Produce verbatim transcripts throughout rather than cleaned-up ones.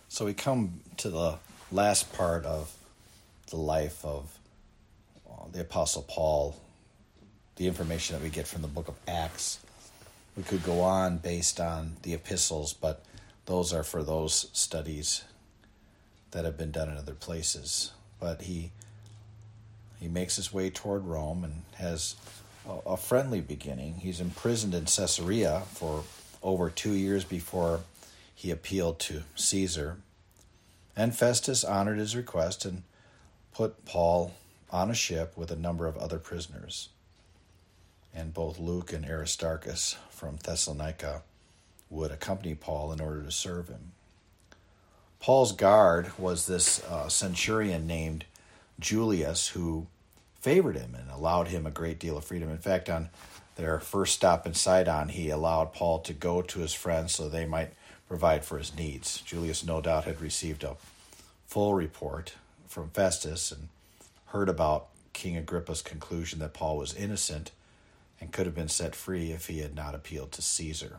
So we come to the last part of the life of uh, the Apostle Paul, the information that we get from the book of Acts. We could go on based on the epistles, but those are for those studies that have been done in other places. But he he makes his way toward Rome and has a, a friendly beginning. He's imprisoned in Caesarea for over two years before he appealed to Caesar. And Festus honored his request and put Paul on a ship with a number of other prisoners. And both Luke and Aristarchus from Thessalonica would accompany Paul in order to serve him. Paul's guard was this uh, centurion named Julius, who favored him and allowed him a great deal of freedom. In fact, on their first stop in Sidon, he allowed Paul to go to his friends so they might provide for his needs. Julius no doubt had received a full report from Festus and heard about King Agrippa's conclusion that Paul was innocent and could have been set free if he had not appealed to Caesar.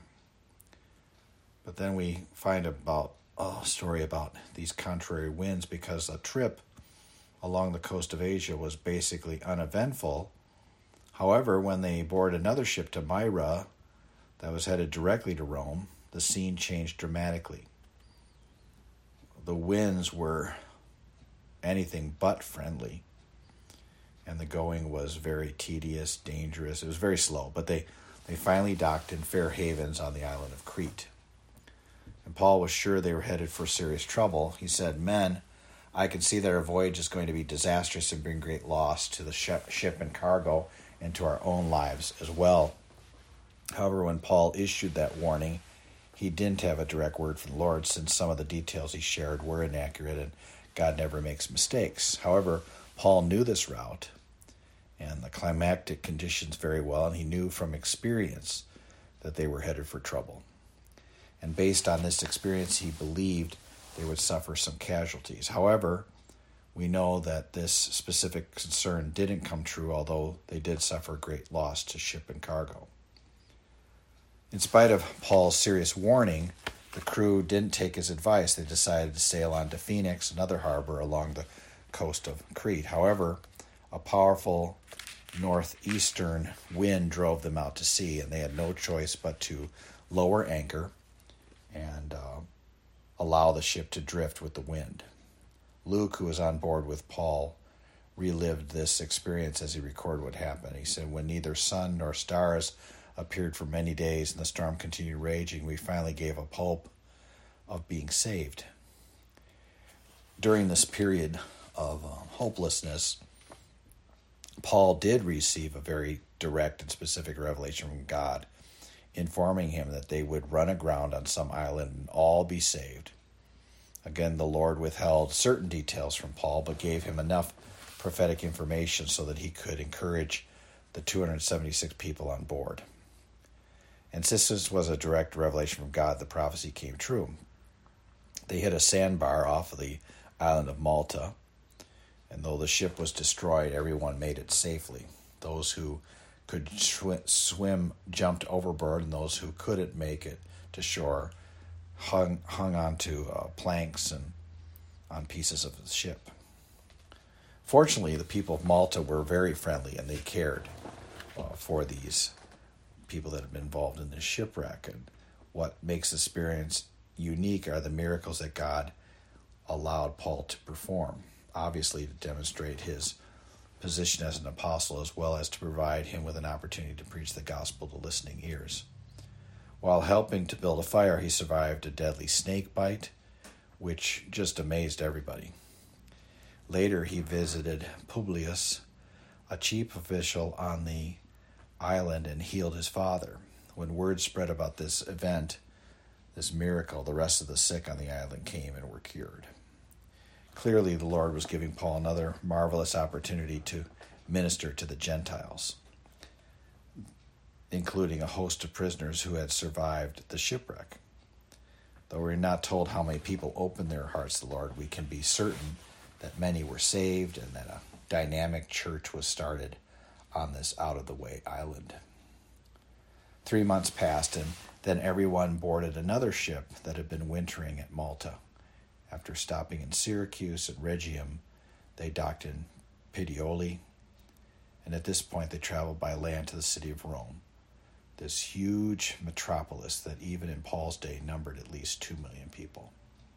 But then we find about a story about these contrary winds, because a trip along the coast of Asia was basically uneventful. However, when they boarded another ship to Myra that was headed directly to Rome, the scene changed dramatically. The winds were anything but friendly, and the going was very tedious, dangerous. It was very slow, but they, they finally docked in Fair Havens on the island of Crete. And Paul was sure they were headed for serious trouble. He said, "Men, I can see that our voyage is going to be disastrous and bring great loss to the ship and cargo and to our own lives as well." However, when Paul issued that warning, he didn't have a direct word from the Lord, since some of the details he shared were inaccurate and God never makes mistakes. However, Paul knew this route and the climactic conditions very well, and he knew from experience that they were headed for trouble. And based on this experience, he believed they would suffer some casualties. However, we know that this specific concern didn't come true, although they did suffer great loss to ship and cargo. In spite of Paul's serious warning, the crew didn't take his advice. They decided to sail on to Phoenix, another harbor along the coast of Crete. However, a powerful northeastern wind drove them out to sea, and they had no choice but to lower anchor and uh, allow the ship to drift with the wind. Luke, who was on board with Paul, relived this experience as he recorded what happened. He said, "When neither sun nor stars appeared for many days and the storm continued raging, we finally gave up hope of being saved." During this period of uh, hopelessness, Paul did receive a very direct and specific revelation from God, informing him that they would run aground on some island and all be saved. Again, the Lord withheld certain details from Paul, but gave him enough prophetic information so that he could encourage the two hundred seventy-six people on board. And since this was a direct revelation from God, the prophecy came true. They hit a sandbar off of the island of Malta, and though the ship was destroyed, everyone made it safely. Those who could sw- swim jumped overboard, and those who couldn't make it to shore hung hung onto uh, planks and on pieces of the ship. Fortunately, the people of Malta were very friendly, and they cared uh, for these people that had been involved in this shipwreck. And what makes the experience unique are the miracles that God allowed Paul to perform, obviously to demonstrate his position as an apostle, as well as to provide him with an opportunity to preach the gospel to listening ears. While helping to build a fire, he survived a deadly snake bite, which just amazed everybody. Later, he visited Publius, a chief official on the island, and healed his father. When word spread about this event, this miracle, the rest of the sick on the island came and were cured. Clearly, the Lord was giving Paul another marvelous opportunity to minister to the Gentiles, including a host of prisoners who had survived the shipwreck. Though we're not told how many people opened their hearts to the Lord, we can be certain that many were saved and that a dynamic church was started on this out-of-the-way island. Three months passed, and then everyone boarded another ship that had been wintering at Malta. After stopping in Syracuse and Rhegium, they docked in Puteoli, and at this point they traveled by land to the city of Rome, this huge metropolis that even in Paul's day numbered at least two million people.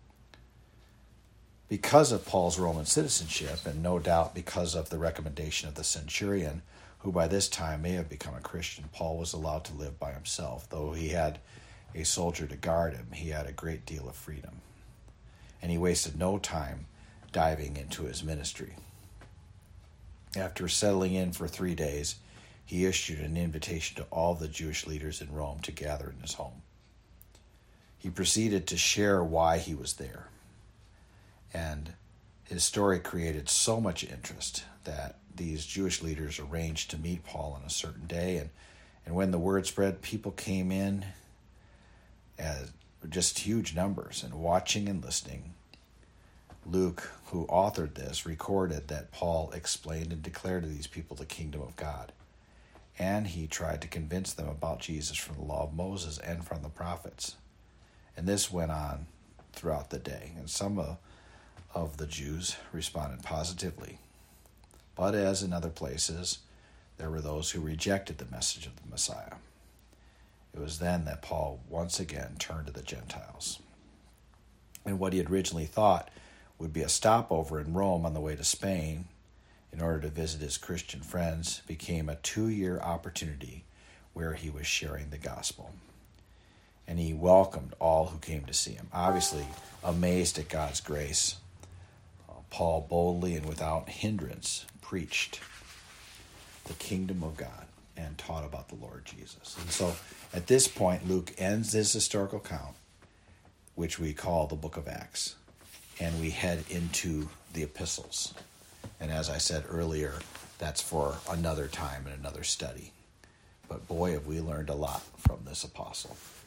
Because of Paul's Roman citizenship, and no doubt because of the recommendation of the centurion, who by this time may have become a Christian, Paul was allowed to live by himself. Though he had a soldier to guard him, he had a great deal of freedom. And he wasted no time diving into his ministry. After settling in for three days, he issued an invitation to all the Jewish leaders in Rome to gather in his home. He proceeded to share why he was there. And his story created so much interest that these Jewish leaders arranged to meet Paul on a certain day. And, and when the word spread, people came in as just huge numbers, and watching and listening. Luke, who authored this, recorded that Paul explained and declared to these people the kingdom of God. And he tried to convince them about Jesus from the law of Moses and from the prophets. And this went on throughout the day. And some of, of the Jews responded positively. But as in other places, there were those who rejected the message of the Messiah. It was then that Paul once again turned to the Gentiles. And what he had originally thought would be a stopover in Rome on the way to Spain in order to visit his Christian friends became a two-year opportunity where he was sharing the gospel. And he welcomed all who came to see him. Obviously, amazed at God's grace, uh, Paul boldly and without hindrance preached the kingdom of God and taught about the Lord Jesus. And so at this point, Luke ends this historical account, which we call the book of Acts, and we head into the epistles. And as I said earlier, that's for another time and another study. But boy, have we learned a lot from this apostle.